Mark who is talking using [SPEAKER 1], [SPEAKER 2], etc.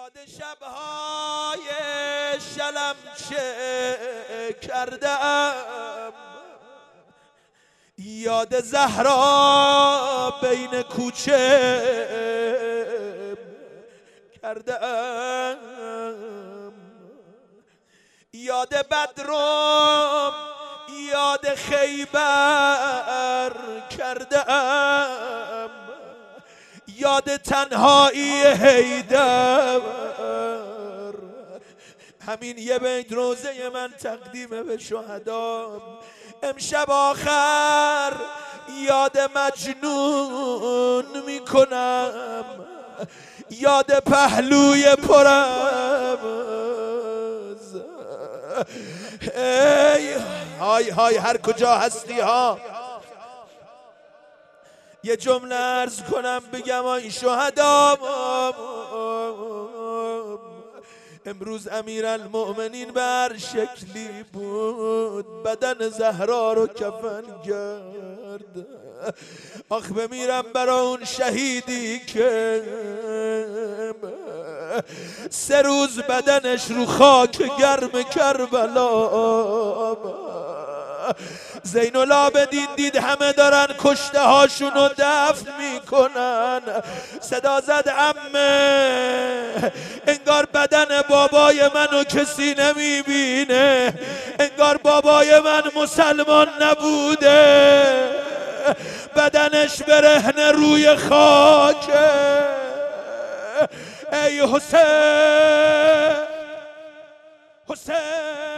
[SPEAKER 1] یاد شبهای شلمچه کردم، یاد زهرا بین کوچه کردم، یاد بدرم یاد خیبر کردم، یاد تنهایی حیدر. همین یه بیت روزه من تقدیمه به شهدا. امشب آخر یاد مجنون میکنم، یاد پهلوی پرمز. ای های های هر کجا هستی ها، یه جمله عرض کنم بگم آی شهدا. امروز امیرالمؤمنین به هر شکلی بود بدن زهرا رو کفن کرد. آخ بمیرم برا اون شهیدی که 3 روز بدنش رو خاک گرم کربلا. زین العابدین دید همه دارن کشته هاشونو دفن میکنن، صدا زد عمه انگار بدن بابای منو کسی نمیبینه، انگار بابای من مسلمان نبوده، بدنش برهنه روی خاکه. ای حسین حسین